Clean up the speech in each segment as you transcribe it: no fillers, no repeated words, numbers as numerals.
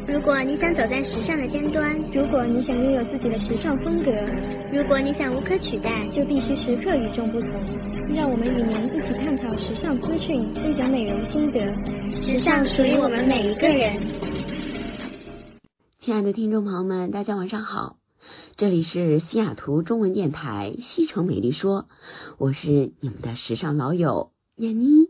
如果你想走在时尚的尖端， 如果你想拥有自己的时尚风格， 如果你想无可取代， 就必须时刻与众不同。让我们与您一起探讨时尚资讯，分享美容心得。 时尚属于我们每一个人。 亲爱的听众朋友们，大家晚上好，这里是西雅图中文电台西城美丽说，我是你们的时尚老友燕妮。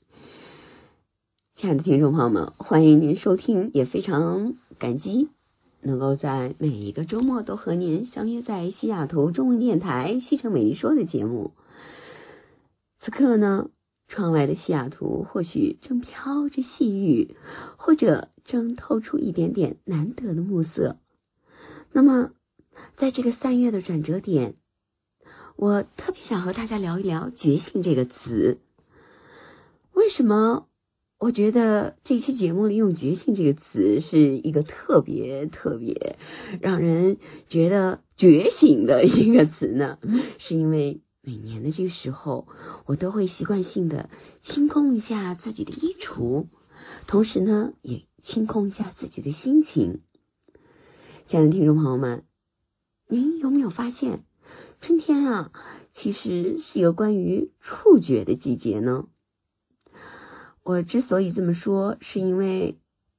亲爱的听众朋友们，欢迎您收听，也非常感激能够在每一个周末都和您相约在西雅图中文电台西城美丽说的节目。此刻呢，窗外的西雅图或许正飘着细雨，或者正透出一点点难得的暮色。那么在这个3月的转折点，我特别想和大家聊一聊觉醒这个词。为什么我觉得这期节目里用觉醒这个词是一个特别让人觉得觉醒的一个词呢？是因为每年的这个时候，我都会习惯性的清空一下自己的衣橱，同时呢也清空一下自己的心情。亲爱的听众朋友们，您有没有发现春天啊其实是一个关于触觉的季节呢？我之所以这么说，是因为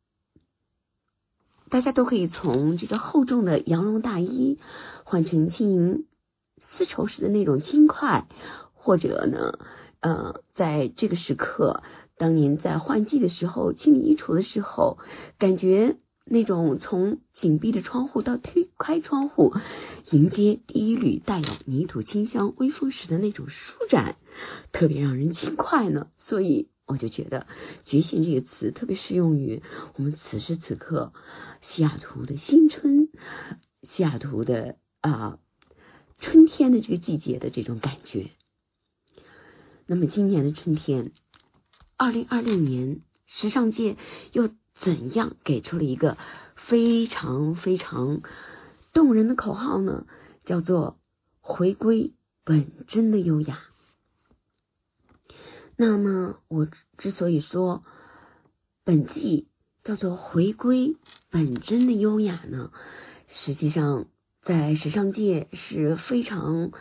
大家都可以从这个厚重的羊绒大衣换成轻盈丝绸时的那种轻快，或者呢在这个时刻，当您在换季的时候清理衣橱的时候，感觉那种从紧闭的窗户到推开窗户，迎接第一缕带有泥土清香微风时的那种舒展，特别让人轻快呢。所以我就觉得觉醒这个词特别适用于我们此时此刻西雅图的新春，西雅图的春天的这个季节的这种感觉。那么今年的春天，2026年时尚界又怎样给出了一个非常动人的口号呢？叫做回归本真的优雅。那么我之所以说本季叫做回归本真的优雅呢，实际上在时尚界是非常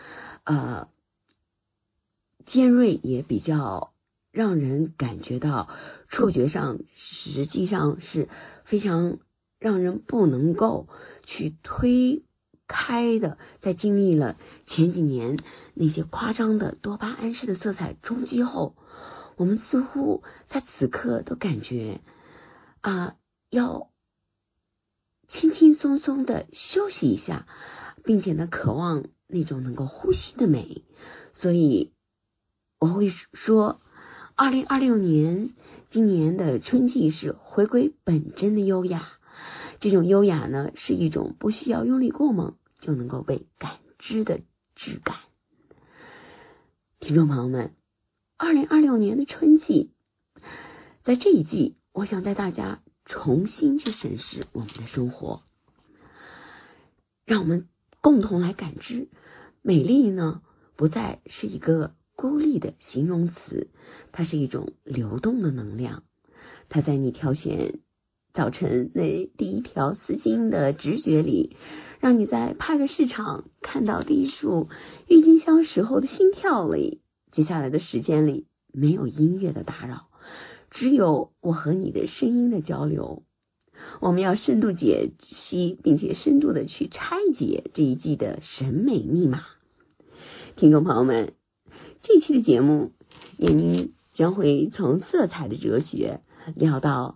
尖锐，也比较让人感觉到触觉上实际上是非常让人不能够去推开的。在经历了前几年那些夸张的多巴胺式的色彩冲击后，我们似乎在此刻都感觉要轻轻松松的休息一下，并且呢渴望那种能够呼吸的美。所以我会说2026年今年的春季是回归本真的优雅。这种优雅呢，是一种不需要用力过猛就能够被感知的质感。听众朋友们，2026年的春季，在这一季，我想带大家重新去审视我们的生活，让我们共同来感知美丽呢，不再是一个孤立的形容词，它是一种流动的能量。它在你挑选早晨那第一条丝巾的直觉里，让你在派对市场看到第一束郁金香时候的心跳里。接下来的时间里，没有音乐的打扰，只有我和你的声音的交流。我们要深度解析，并且深度的去拆解这一季的审美密码。听众朋友们，这一期的节目，燕妮将会从色彩的哲学聊到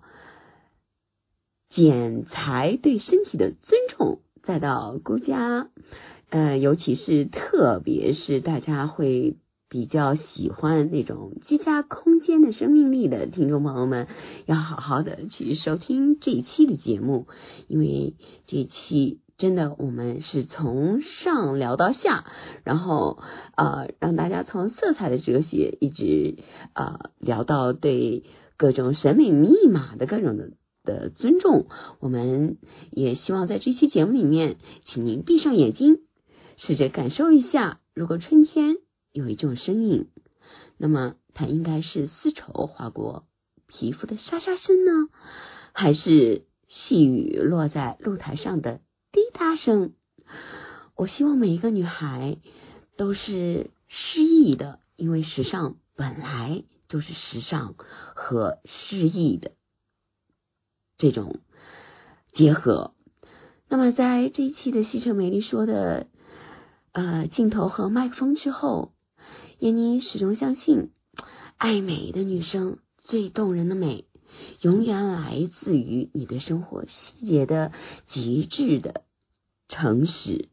剪裁对身体的尊重，再到顾家，尤其是特别是大家会比较喜欢那种居家空间的生命力的听众朋友们，要好好的去收听这一期的节目，因为这一期真的我们是从上聊到下，然后让大家从色彩的哲学一直聊到对各种审美密码的各种的尊重。我们也希望在这期节目里面，请您闭上眼睛，试着感受一下，如果春天有一种声音，那么它应该是丝绸划过皮肤的沙沙声呢，还是细雨落在露台上的滴答声。我希望每一个女孩都是诗意的，因为时尚本来就是时尚和诗意的这种结合。那么在这一期的西城美丽说的镜头和麦克风之后，闫妮始终相信，爱美的女生最动人的美永远来自于你的生活细节的极致的诚实。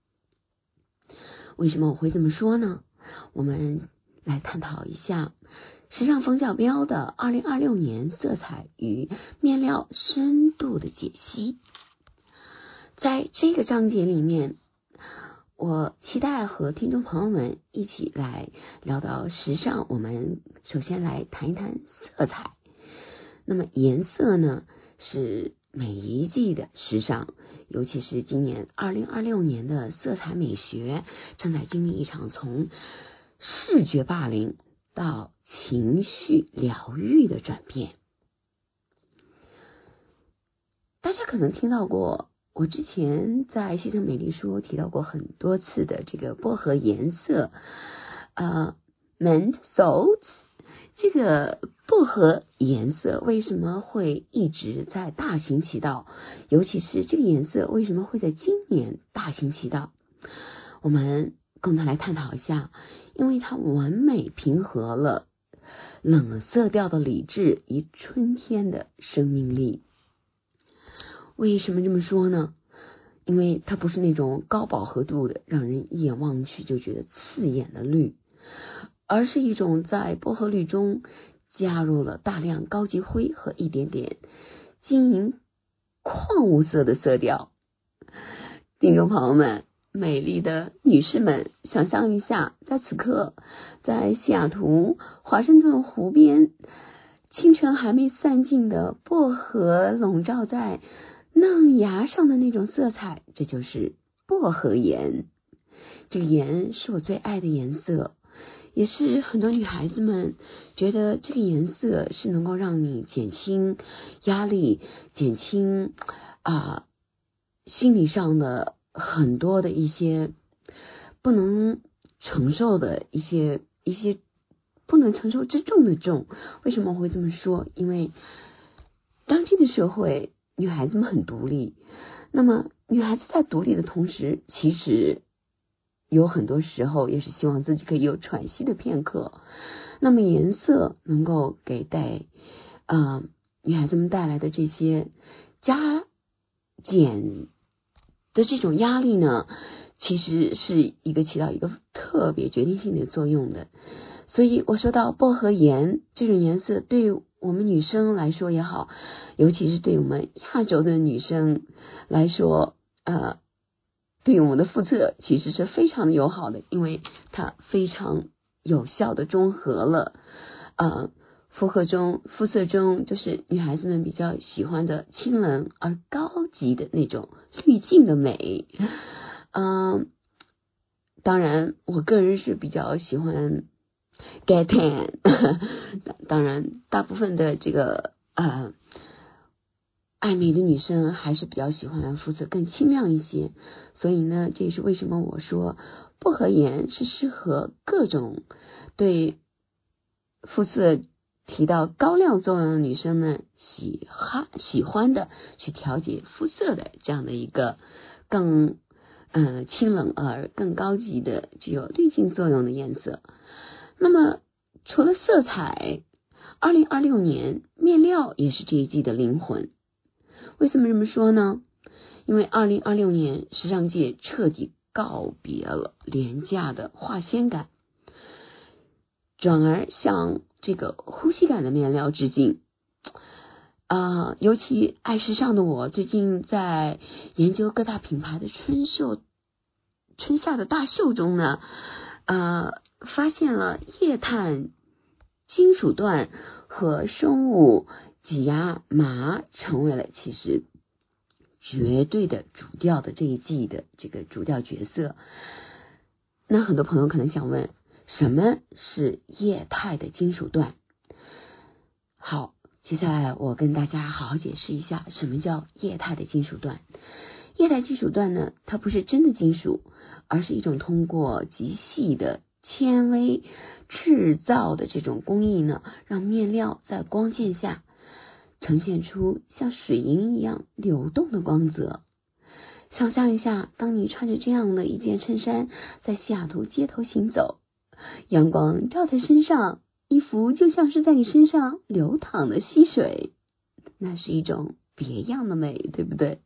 为什么我会这么说呢？我们来探讨一下时尚风向标的2026年色彩与面料深度的解析。在这个章节里面，我期待和听众朋友们一起来聊到时尚。我们首先来谈一谈色彩。那么颜色呢，是每一季的时尚，尤其是今年2026年的色彩美学正在经历一场从视觉霸凌到情绪疗愈的转变。大家可能听到过，我之前在西城美丽说提到过很多次的这个薄荷颜色mint salt。这个薄荷颜色为什么会一直在大行其道，尤其是这个颜色为什么会在今年大行其道，我们共同来探讨一下。因为它完美平和了冷色调的理智与春天的生命力。为什么这么说呢？因为它不是那种高饱和度的让人一眼望去就觉得刺眼的绿，而是一种在薄荷绿中加入了大量高级灰和一点点晶莹矿物色的色调。听众朋友们，美丽的女士们，想象一下，在此刻，在西雅图华盛顿湖边，清晨还没散尽的薄荷笼罩在嫩芽上的那种色彩，这就是薄荷颜。这个颜是我最爱的颜色，也是很多女孩子们觉得这个颜色是能够让你减轻压力，减轻心理上的很多的一些不能承受的一些不能承受之重的重。为什么我会这么说？因为当今的社会女孩子们很独立，那么女孩子在独立的同时，其实有很多时候也是希望自己可以有喘息的片刻。那么颜色能够给女孩子们带来的这些加减的这种压力呢，其实是起到一个特别决定性的作用的。所以我说到薄荷颜这种颜色，对我们女生来说也好，尤其是对我们亚洲的女生来说，对于我们的肤色其实是非常的友好的，因为它非常有效的中和了肤色中就是女孩子们比较喜欢的清冷而高级的那种滤镜的美。当然我个人是比较喜欢 get tan 当然大部分的这个爱美的女生还是比较喜欢肤色更清亮一些，所以呢，这也是为什么我说薄荷颜是适合各种对肤色提到高亮作用的女生们喜欢的去调节肤色的这样的一个更清冷而更高级的具有滤镜作用的颜色。那么除了色彩，2026年面料也是这一季的灵魂。为什么这么说呢？因为2026年时尚界彻底告别了廉价的化纤感，转而向这个呼吸感的面料致敬。尤其爱时尚的我最近在研究各大品牌的春夏的大秀中呢，发现了液态金属缎和生物挤压麻成为了其实绝对的主调的这一季的这个主调角色。那很多朋友可能想问，什么是液态的金属缎？好， 接下来我跟大家好好解释一下什么叫液态的金属缎。液态金属缎呢，它不是真的金属，而是一种通过极细的纤维制造的这种工艺呢，让面料在光线下呈现出像水银一样流动的光泽。想象一下，当你穿着这样的一件衬衫在西雅图街头行走，阳光照在身上，衣服就像是在你身上流淌的溪水，那是一种别样的美，对不对？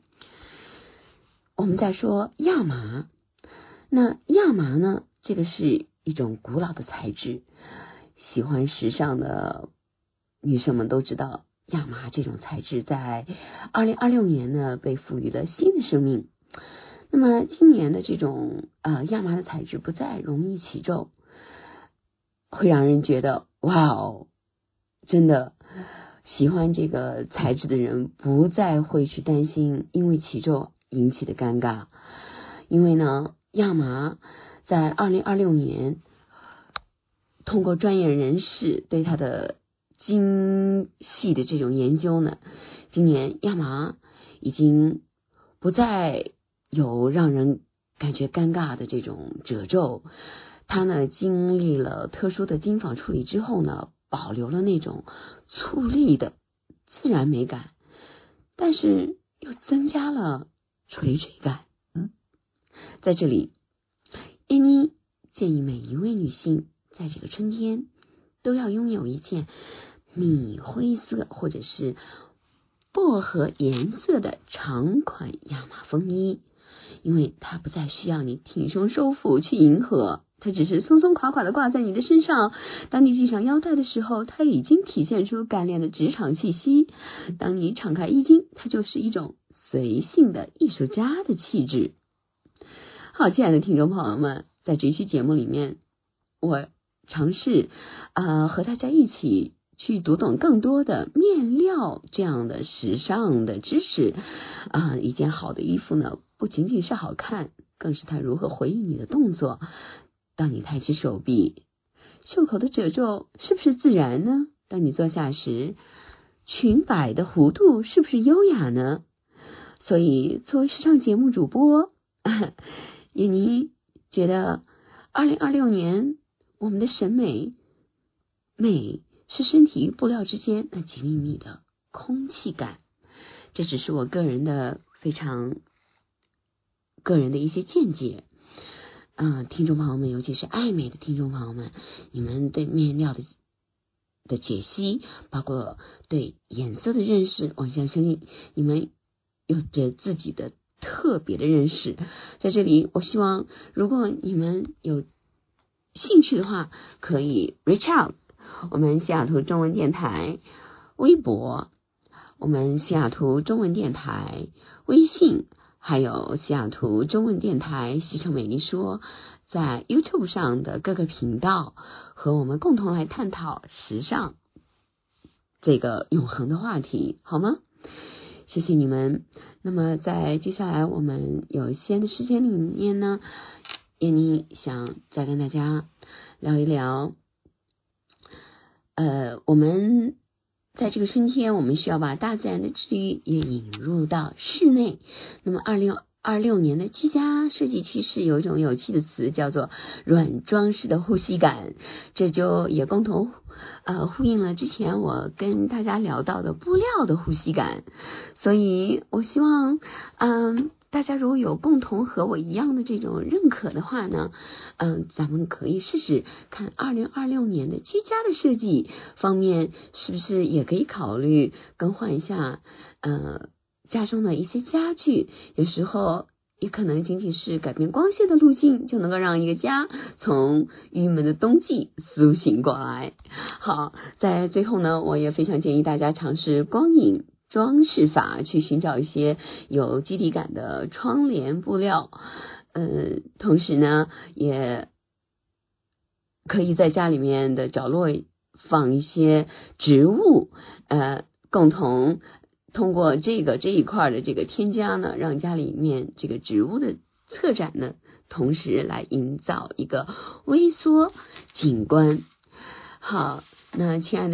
我们再说亚麻，那亚麻呢，这个是一种古老的材质，喜欢时尚的女生们都知道，亚麻这种材质在2026年呢被赋予了新的生命。那么今年的这种亚麻的材质不再容易起皱，会让人觉得哇哦，真的喜欢这个材质的人不再会去担心因为起皱引起的尴尬。因为呢，亚麻在2026年通过专业人士对它的精细的这种研究呢，今年亚麻已经不再有让人感觉尴尬的这种褶皱，它呢经历了特殊的金纺处理之后呢，保留了那种粗粝的自然美感，但是又增加了垂坠感。在这里，燕妮建议每一位女性在这个春天都要拥有一件米灰色或者是薄荷颜色的长款亚麻风衣，因为它不再需要你挺胸收腹去迎合，它只是松松垮垮的挂在你的身上，当你系上腰带的时候，它已经体现出干练的职场气息，当你敞开衣襟，它就是一种随性的艺术家的气质。好，亲爱的听众朋友们，在这期节目里面，我尝试和大家一起去读懂更多的面料这样的时尚的知识。一件好的衣服呢，不仅仅是好看，更是它如何回应你的动作。当你抬起手臂，袖口的褶皱是不是自然呢？当你坐下时，裙摆的弧度是不是优雅呢？所以作为时尚节目主播，燕妮觉得2026年我们的审美是身体与布料之间那紧密密的空气感。这只是我个人的非常个人的一些见解。听众朋友们，尤其是爱美的听众朋友们，你们对面料的解析，包括对颜色的认识，我相信你们有着自己的特别的认识。在这里，我希望如果你们有兴趣的话，可以 reach out 我们西雅图中文电台微博，我们西雅图中文电台微信，还有西雅图中文电台西城美丽说在 YouTube 上的各个频道，和我们共同来探讨时尚这个永恒的话题，好吗？谢谢你们。那么在接下来我们有限的时间里面呢，燕妮想再跟大家聊一聊我们在这个春天，我们需要把大自然的治愈也引入到室内。那么2026年的居家设计趋势有一种有趣的词叫做软装式的呼吸感，这就也共同呼应了之前我跟大家聊到的布料的呼吸感。所以我希望大家如果有共同和我一样的这种认可的话呢，咱们可以试试看2026年的居家的设计方面是不是也可以考虑更换一下家中的一些家具。有时候也可能仅仅是改变光线的路径，就能够让一个家从郁闷的冬季苏醒过来。好，在最后呢，我也非常建议大家尝试光影装饰法，去寻找一些有基底感的窗帘布料。同时呢，也可以在家里面的角落放一些植物，共同通过这一块的这个添加呢，让家里面这个植物的策展呢，同时来营造一个微缩景观。好，那亲爱的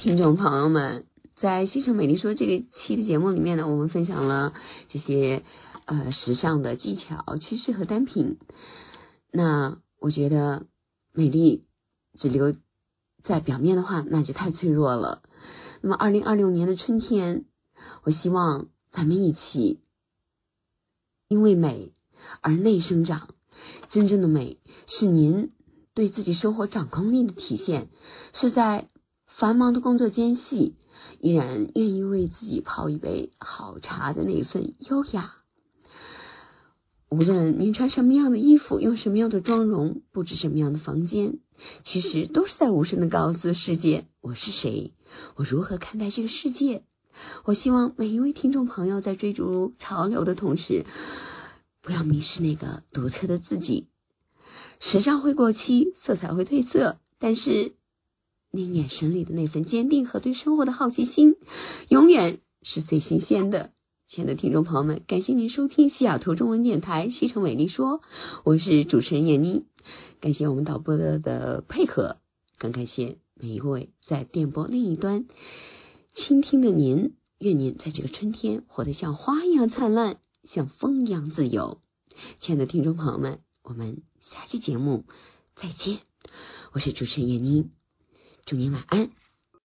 听众朋友们，在西城美丽说这个期的节目里面呢，我们分享了这些时尚的技巧、趋势和单品。那我觉得美丽只留在表面的话，那就太脆弱了。那么2026年的春天，我希望咱们一起因为美而内生长。真正的美是您对自己生活掌控力的体现，是在繁忙的工作间隙依然愿意为自己泡一杯好茶的那份优雅。无论您穿什么样的衣服，用什么样的妆容，布置什么样的房间，其实都是在无声的告诉世界我是谁，我如何看待这个世界。我希望每一位听众朋友在追逐潮流的同时，不要迷失那个独特的自己。时尚会过期，色彩会褪色，但是您眼神里的那份坚定和对生活的好奇心永远是最新鲜的。亲爱的听众朋友们，感谢您收听西雅图中文电台西城美丽说，我是主持人闫妮，感谢我们导播的配合，更感谢每一位在电波另一端倾听的您。愿您在这个春天活得像花一样灿烂，像风一样自由。亲爱的听众朋友们，我们下期节目再见，我是主持人闫妮，祝您晚安。